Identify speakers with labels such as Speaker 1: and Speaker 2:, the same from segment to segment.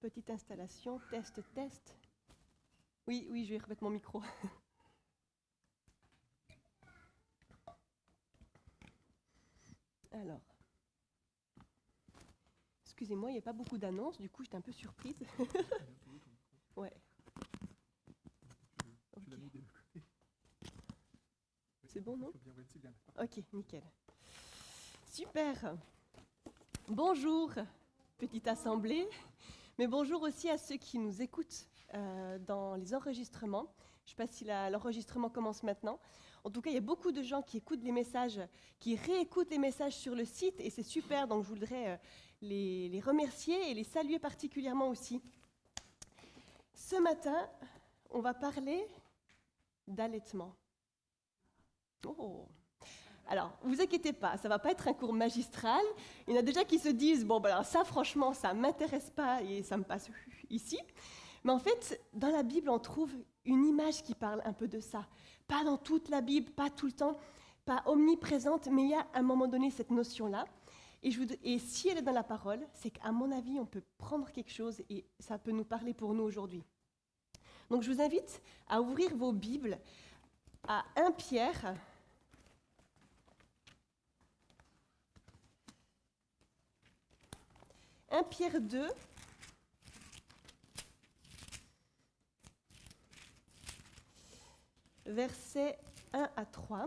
Speaker 1: Petite installation, test, test. Oui, oui, je vais remettre mon micro. Alors, excusez-moi, il n'y a pas beaucoup d'annonces, du coup j'étais un peu surprise. Ouais. Okay. C'est bon, non? Ok, nickel. Super. Bonjour, petite assemblée, mais bonjour aussi à ceux qui nous écoutent dans les enregistrements. Je ne sais pas si l'enregistrement commence maintenant. En tout cas, il y a beaucoup de gens qui écoutent les messages, qui réécoutent les messages sur le site, et c'est super, donc je voudrais les remercier et les saluer particulièrement aussi. Ce matin, on va parler d'allaitement. Oh! Alors, vous inquiétez pas, ça va pas être un cours magistral. Il y en a déjà qui se disent, bon, ben alors ça, franchement, ça m'intéresse pas et ça me passe ici. Mais en fait, dans la Bible, on trouve une image qui parle un peu de ça. Pas dans toute la Bible, pas tout le temps, pas omniprésente, mais il y a à un moment donné cette notion-là. Et si elle est dans la parole, c'est qu'à mon avis, on peut prendre quelque chose et ça peut nous parler pour nous aujourd'hui. Donc je vous invite à ouvrir vos Bibles à 1 Pierre. 1 Pierre 2, versets 1 à 3.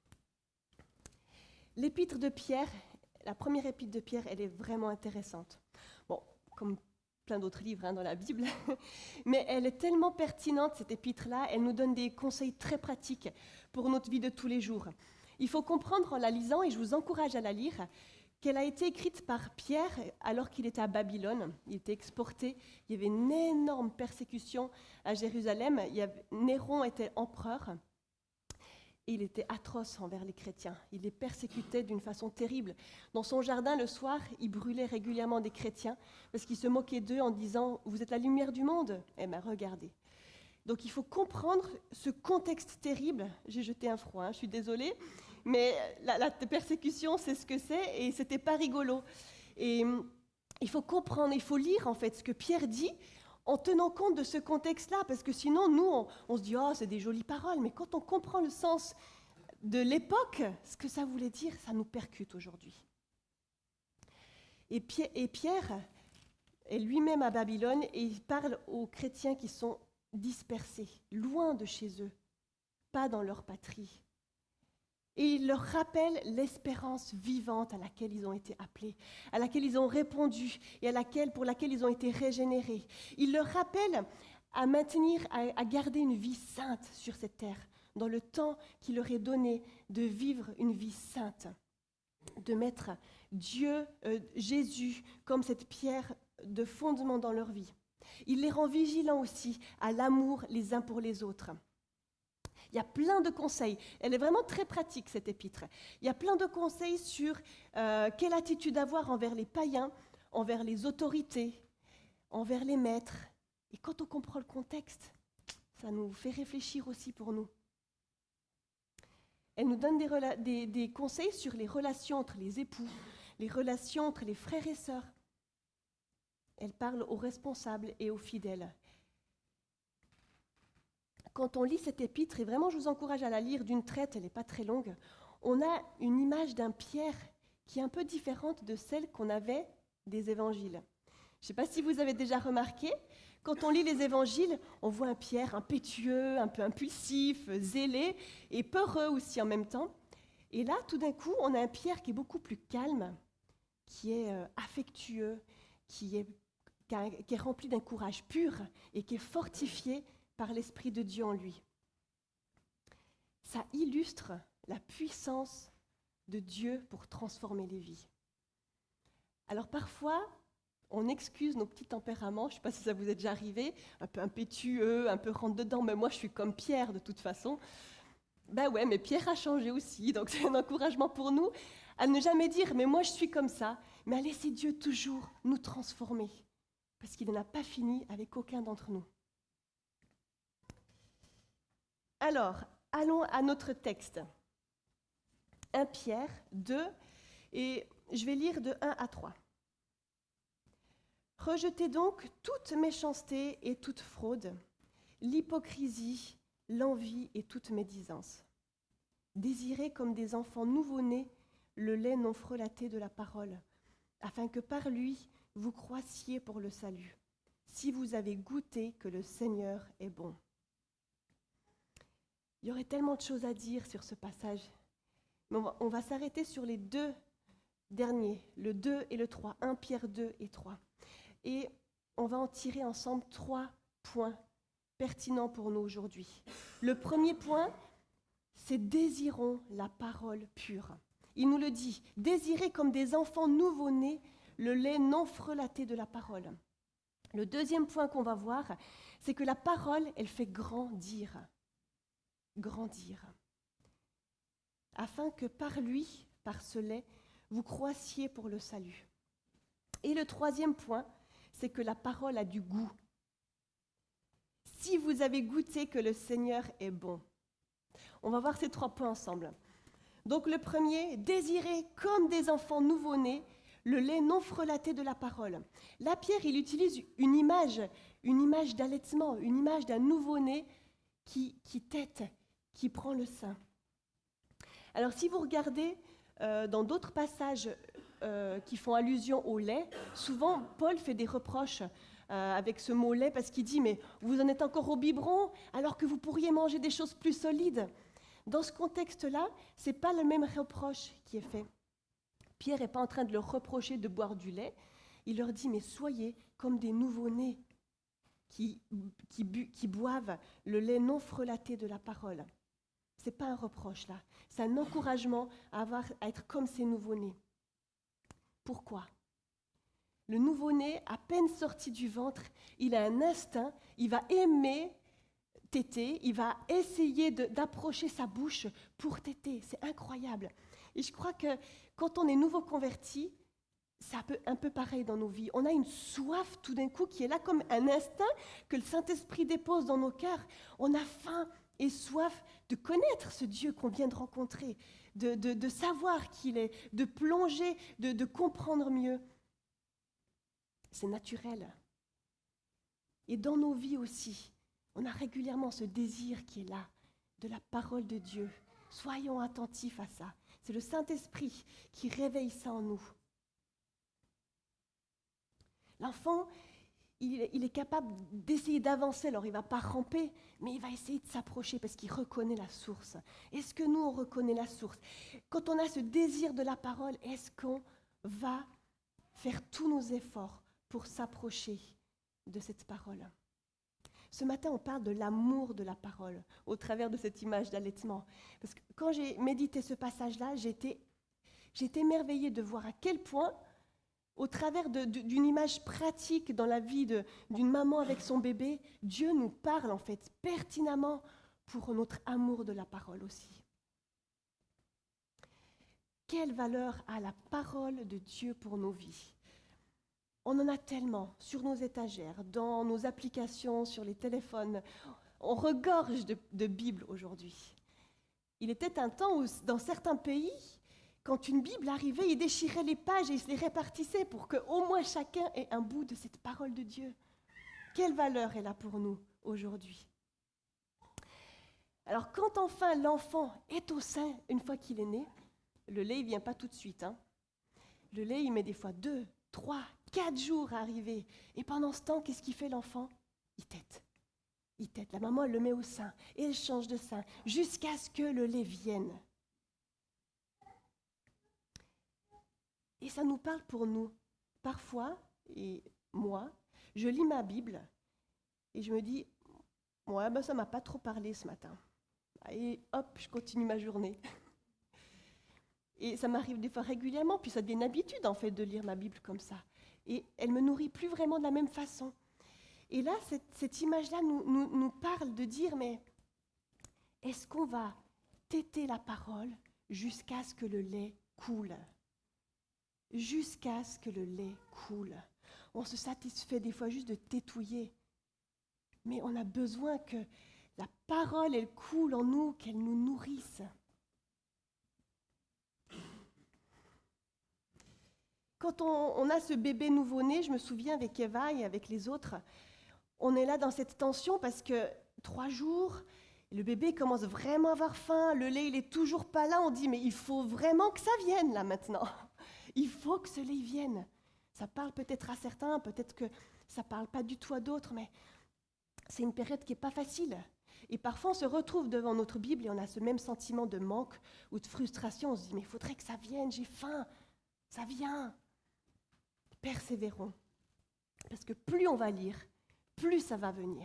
Speaker 1: L'épître de Pierre, la première épître de Pierre, elle est vraiment intéressante. Bon, comme plein d'autres livres dans la Bible, mais elle est tellement pertinente, cette épître-là, elle nous donne des conseils très pratiques pour notre vie de tous les jours. Il faut comprendre en la lisant, et je vous encourage à la lire, qu'elle a été écrite par Pierre alors qu'il était à Babylone. Il était exporté. Il y avait une énorme persécution à Jérusalem. Néron était empereur et il était atroce envers les chrétiens. Il les persécutait d'une façon terrible. Dans son jardin, le soir, il brûlait régulièrement des chrétiens parce qu'il se moquait d'eux en disant « Vous êtes la lumière du monde ?» Eh bien, regardez. Donc il faut comprendre ce contexte terrible. J'ai jeté un froid, je suis désolée. Mais la persécution, c'est ce que c'est, et c'était pas rigolo. Et il faut comprendre, il faut lire en fait ce que Pierre dit en tenant compte de ce contexte-là, parce que sinon, nous, on se dit « Oh, c'est des jolies paroles », mais quand on comprend le sens de l'époque, ce que ça voulait dire, ça nous percute aujourd'hui. Et Pierre est lui-même à Babylone, et il parle aux chrétiens qui sont dispersés, loin de chez eux, pas dans leur patrie. Et il leur rappelle l'espérance vivante à laquelle ils ont été appelés, à laquelle ils ont répondu et pour laquelle ils ont été régénérés. Il leur rappelle à garder une vie sainte sur cette terre, dans le temps qu'il leur est donné de vivre une vie sainte, de mettre Jésus, comme cette pierre de fondement dans leur vie. Il les rend vigilants aussi à l'amour les uns pour les autres. Il y a plein de conseils. Elle est vraiment très pratique, cette épître. Il y a plein de conseils sur quelle attitude avoir envers les païens, envers les autorités, envers les maîtres. Et quand on comprend le contexte, ça nous fait réfléchir aussi pour nous. Elle nous donne des conseils sur les relations entre les époux, les relations entre les frères et sœurs. Elle parle aux responsables et aux fidèles. Quand on lit cette épître, et vraiment je vous encourage à la lire d'une traite, elle n'est pas très longue, on a une image d'un Pierre qui est un peu différente de celle qu'on avait des évangiles. Je ne sais pas si vous avez déjà remarqué, quand on lit les évangiles, on voit un Pierre impétueux, un peu impulsif, zélé et peureux aussi en même temps. Et là, tout d'un coup, on a un Pierre qui est beaucoup plus calme, qui est affectueux, qui est rempli d'un courage pur et qui est fortifié par l'Esprit de Dieu en lui. Ça illustre la puissance de Dieu pour transformer les vies. Alors parfois, on excuse nos petits tempéraments, je ne sais pas si ça vous est déjà arrivé, un peu impétueux, un peu rentre-dedans, mais moi je suis comme Pierre de toute façon. Ben ouais, mais Pierre a changé aussi, donc c'est un encouragement pour nous à ne jamais dire « mais moi je suis comme ça », mais à laisser Dieu toujours nous transformer, parce qu'il n'a pas fini avec aucun d'entre nous. Alors, allons à notre texte. 1 Pierre 2, et je vais lire de 1 à 3. Rejetez donc toute méchanceté et toute fraude, l'hypocrisie, l'envie et toute médisance. Désirez comme des enfants nouveau-nés le lait non frelaté de la parole, afin que par lui vous croissiez pour le salut, si vous avez goûté que le Seigneur est bon. Il y aurait tellement de choses à dire sur ce passage, mais on va s'arrêter sur les deux derniers, le 2 et le 3, 1 Pierre 2 et 3. Et on va en tirer ensemble 3 points pertinents pour nous aujourd'hui. Le premier point, c'est désirons la parole pure. Il nous le dit, désirez comme des enfants nouveau-nés le lait non frelaté de la parole. Le deuxième point qu'on va voir, c'est que la parole, elle fait grandir. Grandir. Afin que par lui, par ce lait, vous croissiez pour le salut. Et le troisième point, c'est que la parole a du goût. Si vous avez goûté que le Seigneur est bon. On va voir ces 3 points ensemble. Donc le premier, désirez comme des enfants nouveau-nés le lait non frelaté de la parole. Là, Pierre, il utilise une image d'allaitement, une image d'un nouveau-né qui tète, qui prend le sein. Alors si vous regardez dans d'autres passages qui font allusion au lait, souvent Paul fait des reproches avec ce mot lait parce qu'il dit « mais vous en êtes encore au biberon alors que vous pourriez manger des choses plus solides ». Dans ce contexte-là, ce n'est pas le même reproche qui est fait. Pierre n'est pas en train de leur reprocher de boire du lait, il leur dit « mais soyez comme des nouveau-nés qui boivent le lait non frelaté de la parole ». Ce n'est pas un reproche là, c'est un encouragement à être comme ces nouveau-nés. Pourquoi ? Le nouveau-né, à peine sorti du ventre, il a un instinct, il va aimer téter, il va essayer d'approcher sa bouche pour téter. C'est incroyable. Et je crois que quand on est nouveau converti, c'est un peu pareil dans nos vies. On a une soif tout d'un coup qui est là comme un instinct que le Saint-Esprit dépose dans nos cœurs. On a faim et soif de connaître ce Dieu qu'on vient de rencontrer, de savoir qui il est, de plonger, de comprendre mieux. C'est naturel. Et dans nos vies aussi, on a régulièrement ce désir qui est là, de la parole de Dieu. Soyons attentifs à ça. C'est le Saint-Esprit qui réveille ça en nous. L'enfant, il est capable d'essayer d'avancer, alors il ne va pas ramper, mais il va essayer de s'approcher parce qu'il reconnaît la source. Est-ce que nous, on reconnaît la source ? Quand on a ce désir de la parole, est-ce qu'on va faire tous nos efforts pour s'approcher de cette parole ? Ce matin, on parle de l'amour de la parole au travers de cette image d'allaitement. Parce que quand j'ai médité ce passage-là, j'ai été émerveillée de voir à quel point, au travers d'une image pratique dans la vie d'une maman avec son bébé, Dieu nous parle en fait pertinemment pour notre amour de la parole aussi. Quelle valeur a la parole de Dieu pour nos vies ? On en a tellement sur nos étagères, dans nos applications, sur les téléphones. On regorge de Bibles aujourd'hui. Il était un temps où, dans certains pays, quand une Bible arrivait, ils déchiraient les pages et ils se les répartissaient pour qu'au moins chacun ait un bout de cette parole de Dieu. Quelle valeur est là pour nous aujourd'hui ? Alors, quand enfin l'enfant est au sein, une fois qu'il est né, le lait, il ne vient pas tout de suite. Le lait, il met des fois 2, 3, 4 jours à arriver. Et pendant ce temps, qu'est-ce qu'il fait l'enfant ? Il tète. Il tète. La maman, elle le met au sein. Et elle change de sein jusqu'à ce que le lait vienne. Et ça nous parle pour nous. Parfois, et moi, je lis ma Bible et je me dis, ouais, ça ne m'a pas trop parlé ce matin. Et hop, je continue ma journée. Et ça m'arrive des fois régulièrement, puis ça devient une habitude en fait de lire ma Bible comme ça. Et elle ne me nourrit plus vraiment de la même façon. Et là, cette image-là nous parle de dire, mais est-ce qu'on va téter la parole jusqu'à ce que le lait coule ? Jusqu'à ce que le lait coule. On se satisfait des fois juste de tétouiller. Mais on a besoin que la parole, elle coule en nous, qu'elle nous nourrisse. quand on a ce bébé nouveau-né, je me souviens avec Eva et avec les autres, on est là dans cette tension parce que 3 jours, le bébé commence vraiment à avoir faim, le lait il est toujours pas là, on dit mais il faut vraiment que ça vienne là maintenant. Il faut que ce lait vienne. Ça parle peut-être à certains, peut-être que ça parle pas du tout à d'autres, mais c'est une période qui n'est pas facile. Et parfois on se retrouve devant notre Bible et on a ce même sentiment de manque ou de frustration. On se dit mais il faudrait que ça vienne, j'ai faim, ça vient. Persévérons, parce que plus on va lire, plus ça va venir.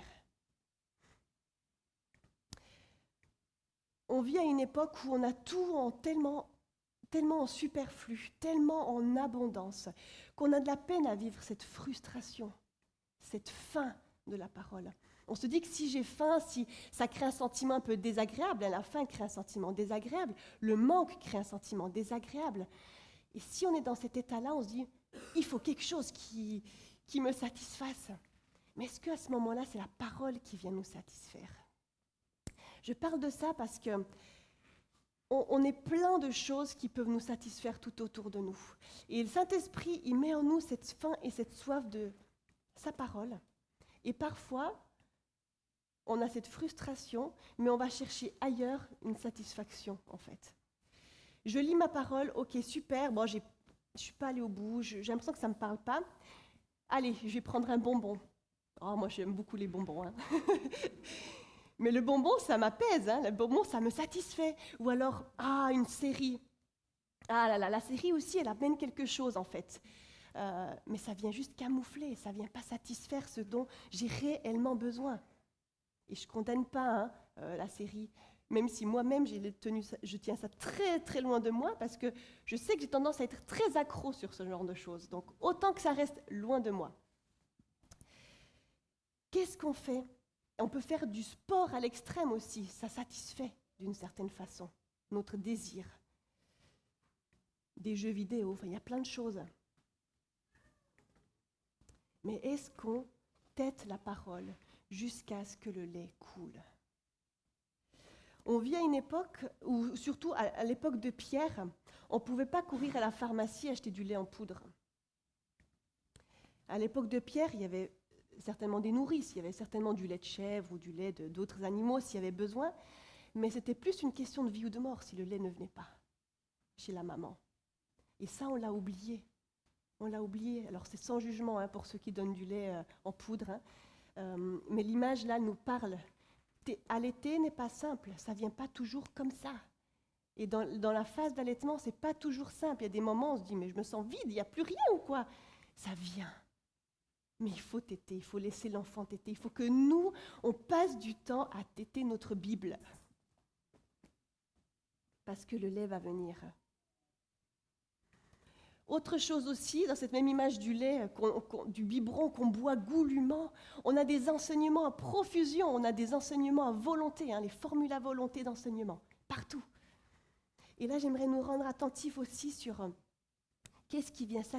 Speaker 1: On vit à une époque où on a tout en tellement en superflu, tellement en abondance, qu'on a de la peine à vivre cette frustration, cette faim de la parole. On se dit que si j'ai faim, si ça crée un sentiment un peu désagréable, la faim crée un sentiment désagréable, le manque crée un sentiment désagréable. Et si on est dans cet état-là, on se dit, il faut quelque chose qui me satisfasse. Mais est-ce qu'à ce moment-là, c'est la parole qui vient nous satisfaire ? Je parle de ça parce que on est plein de choses qui peuvent nous satisfaire tout autour de nous. Et le Saint-Esprit, il met en nous cette faim et cette soif de sa parole. Et parfois, on a cette frustration, mais on va chercher ailleurs une satisfaction, en fait. Je lis ma parole, ok, super, bon, je ne suis pas allée au bout, j'ai l'impression que ça ne me parle pas. Allez, je vais prendre un bonbon. Oh, moi, j'aime beaucoup les bonbons, hein. Mais le bonbon, ça m'apaise, hein. Le bonbon, ça me satisfait. Ou alors, une série. Ah là là, la série aussi, elle amène quelque chose, en fait. Mais ça vient juste camoufler, ça ne vient pas satisfaire ce dont j'ai réellement besoin. Et je ne condamne pas la série, même si moi-même, je tiens ça très très loin de moi, parce que je sais que j'ai tendance à être très accro sur ce genre de choses. Donc, autant que ça reste loin de moi. Qu'est-ce qu'on fait ? On peut faire du sport à l'extrême aussi, ça satisfait d'une certaine façon notre désir. Des jeux vidéo, enfin, il y a plein de choses. Mais est-ce qu'on tête la parole jusqu'à ce que le lait coule ? On vit à une époque où, surtout à l'époque de Pierre, on ne pouvait pas courir à la pharmacie acheter du lait en poudre. À l'époque de Pierre, il y avait certainement des nourrices, il y avait certainement du lait de chèvre ou du lait d'autres animaux s'il y avait besoin, mais c'était plus une question de vie ou de mort si le lait ne venait pas chez la maman. Et ça, on l'a oublié. On l'a oublié. Alors, c'est sans jugement pour ceux qui donnent du lait en poudre, mais l'image, là, nous parle. Allaiter n'est pas simple, ça ne vient pas toujours comme ça. Et dans la phase d'allaitement, ce n'est pas toujours simple. Il y a des moments où on se dit, mais je me sens vide, il n'y a plus rien ou quoi ? Ça vient. Mais il faut téter, il faut laisser l'enfant téter. Il faut que nous, on passe du temps à téter notre Bible. Parce que le lait va venir. Autre chose aussi, dans cette même image du lait, du biberon qu'on boit goulûment, on a des enseignements à profusion, on a des enseignements à volonté, les formules à volonté d'enseignement, partout. Et là, j'aimerais nous rendre attentifs aussi sur qu'est-ce qui vient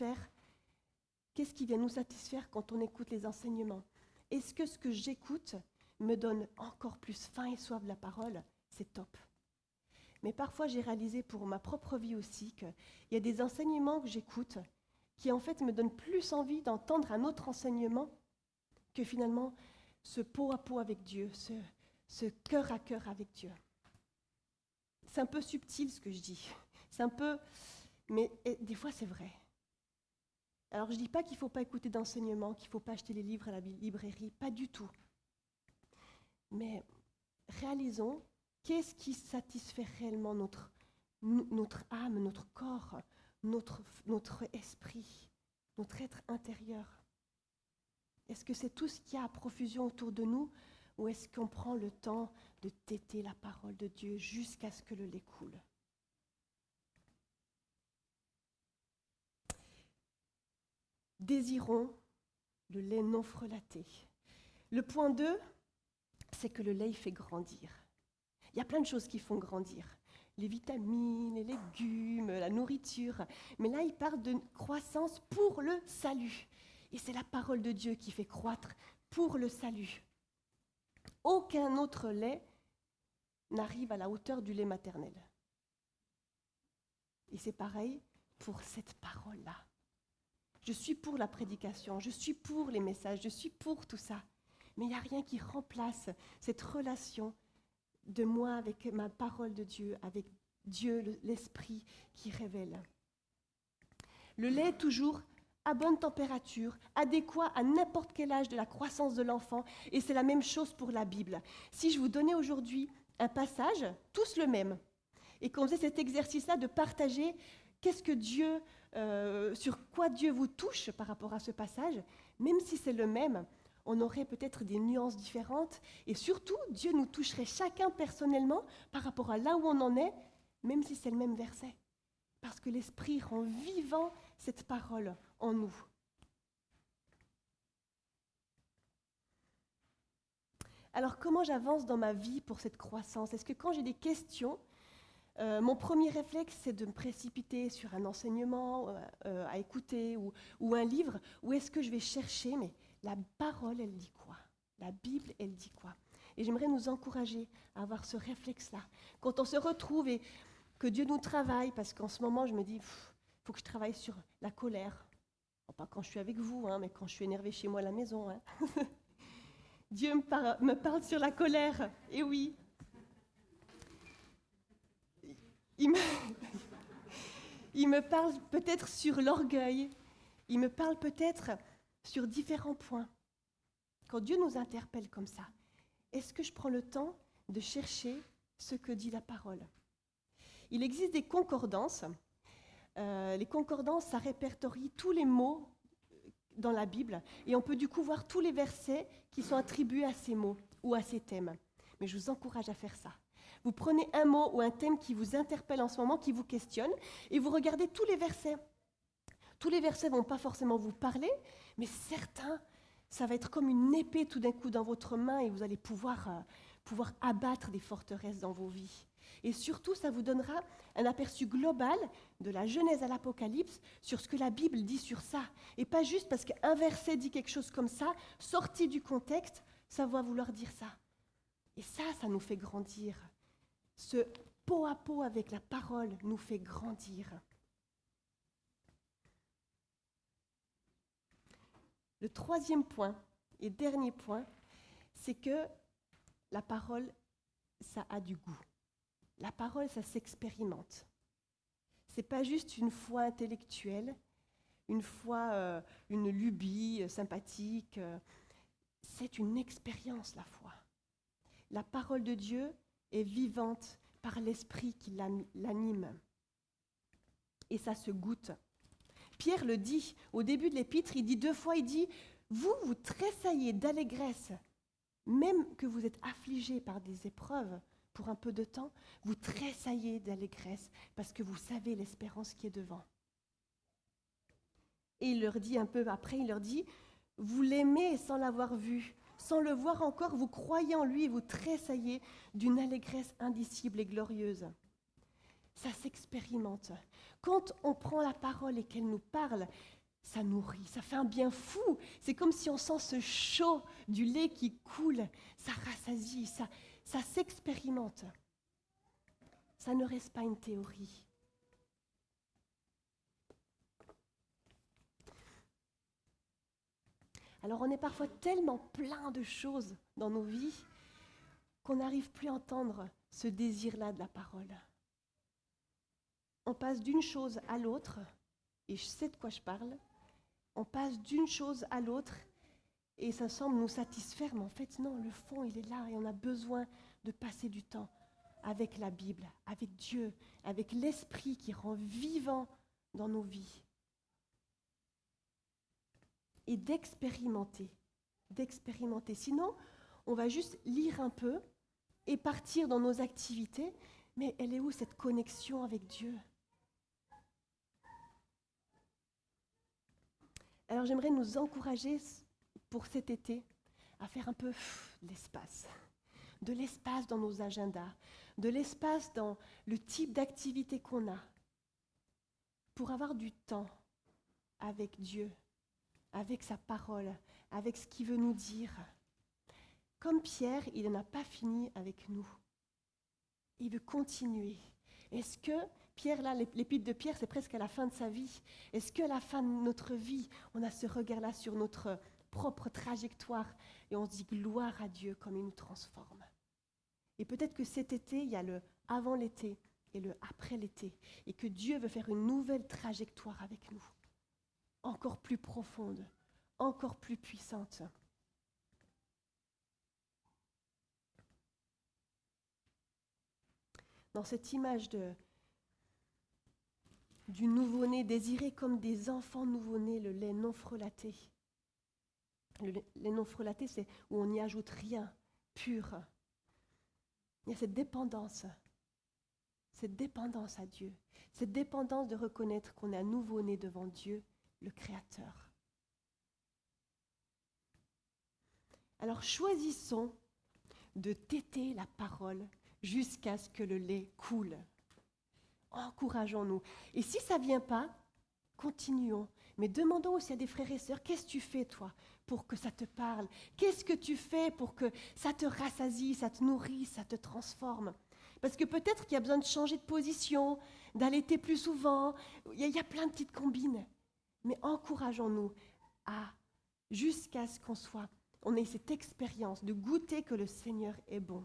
Speaker 1: nous satisfaire quand on écoute les enseignements. Est-ce que ce que j'écoute me donne encore plus faim et soif de la parole ? C'est top. Mais parfois, j'ai réalisé pour ma propre vie aussi qu'il y a des enseignements que j'écoute qui, en fait, me donnent plus envie d'entendre un autre enseignement que finalement ce pot à pot avec Dieu, ce cœur à cœur avec Dieu. C'est un peu subtil ce que je dis. C'est un peu... Mais des fois, c'est vrai. Alors, je ne dis pas qu'il ne faut pas écouter d'enseignement, qu'il ne faut pas acheter les livres à la librairie, pas du tout. Mais réalisons, qu'est-ce qui satisfait réellement notre âme, notre corps, notre esprit, notre être intérieur ? Est-ce que c'est tout ce qu'il y a à profusion autour de nous, ou est-ce qu'on prend le temps de téter la parole de Dieu jusqu'à ce que le lait coule ? Désirons le lait non frelaté. Le point 2, c'est que le lait fait grandir. Il y a plein de choses qui font grandir. Les vitamines, les légumes, la nourriture. Mais là, il parle de croissance pour le salut. Et c'est la parole de Dieu qui fait croître pour le salut. Aucun autre lait n'arrive à la hauteur du lait maternel. Et c'est pareil, pour cette parole-là. Je suis pour la prédication, je suis pour les messages, je suis pour tout ça. Mais il n'y a rien qui remplace cette relation de moi avec ma parole de Dieu, avec Dieu, l'Esprit qui révèle. Le lait est toujours à bonne température, adéquat à n'importe quel âge de la croissance de l'enfant, et c'est la même chose pour la Bible. Si je vous donnais aujourd'hui un passage, tous le même, et qu'on faisait cet exercice-là de partager qu'est-ce que Dieu, sur quoi Dieu vous touche par rapport à ce passage, même si c'est le même, on aurait peut-être des nuances différentes, et surtout, Dieu nous toucherait chacun personnellement par rapport à là où on en est, même si c'est le même verset. Parce que l'Esprit rend vivant cette parole en nous. Alors, comment j'avance dans ma vie pour cette croissance? Est-ce que quand j'ai des questions, mon premier réflexe, c'est de me précipiter sur un enseignement à écouter ou un livre, ou est-ce que je vais chercher, mais la parole, elle dit quoi? La Bible, elle dit quoi? Et j'aimerais nous encourager à avoir ce réflexe-là. Quand on se retrouve et que Dieu nous travaille, parce qu'en ce moment, je me dis, il faut que je travaille sur la colère. Bon, pas quand je suis avec vous, mais quand je suis énervée chez moi à la maison. Dieu me parle sur la colère, et oui. Il me parle peut-être sur l'orgueil, il me parle peut-être sur différents points. Quand Dieu nous interpelle comme ça, est-ce que je prends le temps de chercher ce que dit la parole? Il existe des concordances. Les concordances, ça répertorie tous les mots dans la Bible, et on peut du coup voir tous les versets qui sont attribués à ces mots ou à ces thèmes. Mais je vous encourage à faire ça. Vous prenez un mot ou un thème qui vous interpelle en ce moment, qui vous questionne, et vous regardez tous les versets. Tous les versets ne vont pas forcément vous parler, mais certains, ça va être comme une épée tout d'un coup dans votre main, et vous allez pouvoir abattre des forteresses dans vos vies. Et surtout, ça vous donnera un aperçu global de la Genèse à l'Apocalypse sur ce que la Bible dit sur ça. Et pas juste parce qu'un verset dit quelque chose comme ça, sorti du contexte, ça va vouloir dire ça. Et ça nous fait grandir. Ce pot à pot avec la parole nous fait grandir. Le troisième point et dernier point, c'est que la parole, ça a du goût. La parole, ça s'expérimente. C'est pas juste une foi intellectuelle, une foi, une lubie sympathique. C'est une expérience, la foi. La parole de Dieu est vivante par l'esprit qui l'anime. Et ça se goûte. Pierre le dit au début de l'épître, il dit 2 fois, il dit « Vous tressaillez d'allégresse, même que vous êtes affligés par des épreuves pour un peu de temps, vous tressaillez d'allégresse parce que vous savez l'espérance qui est devant. » Et il leur dit un peu après, il leur dit « Vous l'aimez sans l'avoir vu, sans le voir encore, vous croyez en lui et vous tressaillez d'une allégresse indicible et glorieuse. » Ça s'expérimente. Quand on prend la parole et qu'elle nous parle, ça nourrit, ça fait un bien fou. C'est comme si on sent ce chaud du lait qui coule, ça rassasie, ça s'expérimente. Ça ne reste pas une théorie. Alors on est parfois tellement plein de choses dans nos vies qu'on n'arrive plus à entendre ce désir-là de la parole. On passe d'une chose à l'autre, et je sais de quoi je parle, on passe d'une chose à l'autre, et ça semble nous satisfaire, mais en fait non, le fond il est là, et on a besoin de passer du temps avec la Bible, avec Dieu, avec l'Esprit qui rend vivant dans nos vies. Et d'expérimenter. Sinon, on va juste lire un peu et partir dans nos activités, mais elle est où cette connexion avec Dieu? Alors j'aimerais nous encourager pour cet été à faire un peu l'espace. De l'espace dans nos agendas, de l'espace dans le type d'activité qu'on a, pour avoir du temps avec Dieu, avec sa parole, avec ce qu'il veut nous dire. Comme Pierre, il n'a pas fini avec nous. Il veut continuer. Est-ce que Pierre, là, l'épître de Pierre, c'est presque à la fin de sa vie. Est-ce qu'à la fin de notre vie, on a ce regard-là sur notre propre trajectoire et on se dit gloire à Dieu comme il nous transforme. Et peut-être que cet été, il y a le avant l'été et le après l'été, et que Dieu veut faire une nouvelle trajectoire avec nous, encore plus profonde, encore plus puissante. Dans cette image du nouveau-né désiré comme des enfants nouveau-nés, le lait non frelaté. Le lait non frelaté, c'est où on n'y ajoute rien, pur. Il y a cette dépendance à Dieu, cette dépendance de reconnaître qu'on est un nouveau-né devant Dieu, le Créateur. Alors choisissons de téter la parole jusqu'à ce que le lait coule. Encourageons-nous. Et si ça ne vient pas, continuons. Mais demandons aussi à des frères et sœurs, qu'est-ce que tu fais toi pour que ça te parle? Qu'est-ce que tu fais pour que ça te rassasie, ça te nourrisse, ça te transforme? Parce que peut-être qu'il y a besoin de changer de position, d'allaiter plus souvent. Il y a plein de petites combines. Mais encourageons-nous jusqu'à ce on ait cette expérience de goûter que le Seigneur est bon.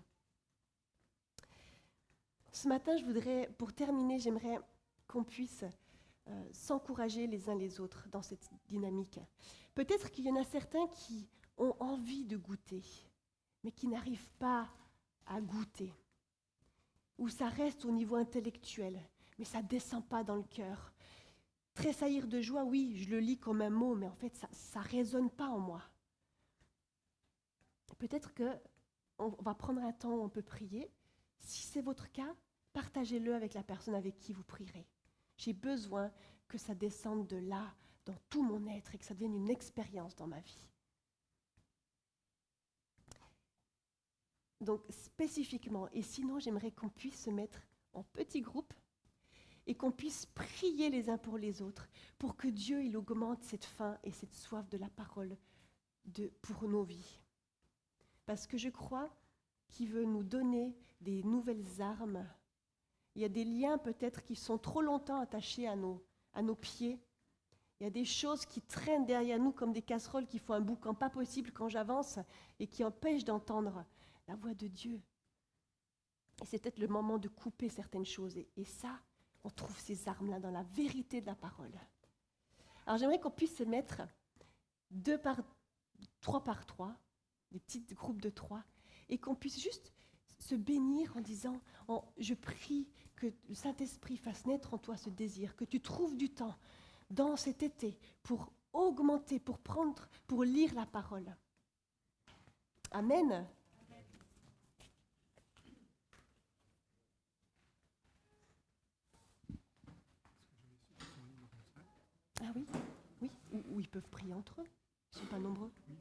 Speaker 1: Ce matin, pour terminer, j'aimerais qu'on puisse s'encourager les uns les autres dans cette dynamique. Peut-être qu'il y en a certains qui ont envie de goûter, mais qui n'arrivent pas à goûter. Ou ça reste au niveau intellectuel, mais ça ne descend pas dans le cœur. Tressaillir de joie, oui, je le lis comme un mot, mais en fait, ça ne résonne pas en moi. Peut-être qu'on va prendre un temps où on peut prier. Si c'est votre cas, partagez-le avec la personne avec qui vous prierez. J'ai besoin que ça descende de là, dans tout mon être, et que ça devienne une expérience dans ma vie. Donc spécifiquement, et sinon j'aimerais qu'on puisse se mettre en petits groupes et qu'on puisse prier les uns pour les autres, pour que Dieu il augmente cette faim et cette soif de la parole pour nos vies. Parce que je crois qu'il veut nous donner des nouvelles armes. Il y a des liens peut-être qui sont trop longtemps attachés à nos pieds. Il y a des choses qui traînent derrière nous comme des casseroles qui font un boucan pas possible quand j'avance et qui empêchent d'entendre la voix de Dieu. Et c'est peut-être le moment de couper certaines choses. Et ça, on trouve ces armes-là dans la vérité de la parole. Alors j'aimerais qu'on puisse se mettre 3 par 3, des petits groupes de 3, et qu'on puisse juste se bénir en disant je prie que le Saint-Esprit fasse naître en toi ce désir, que tu trouves du temps dans cet été pour augmenter, pour lire la parole. Amen. Ah oui, oui, ou ils peuvent prier entre eux, ils ne sont pas nombreux.
Speaker 2: Oui,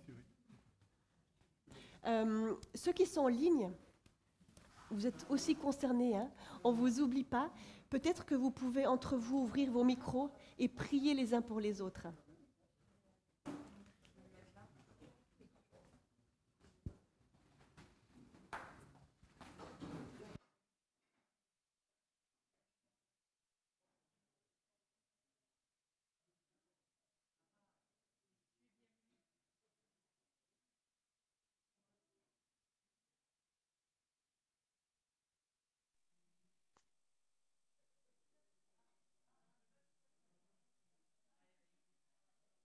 Speaker 2: c'est vrai.
Speaker 1: Ceux qui sont en ligne, vous êtes aussi concernés, hein, on ne vous oublie pas. Peut-être que vous pouvez entre vous ouvrir vos micros et prier les uns pour les autres.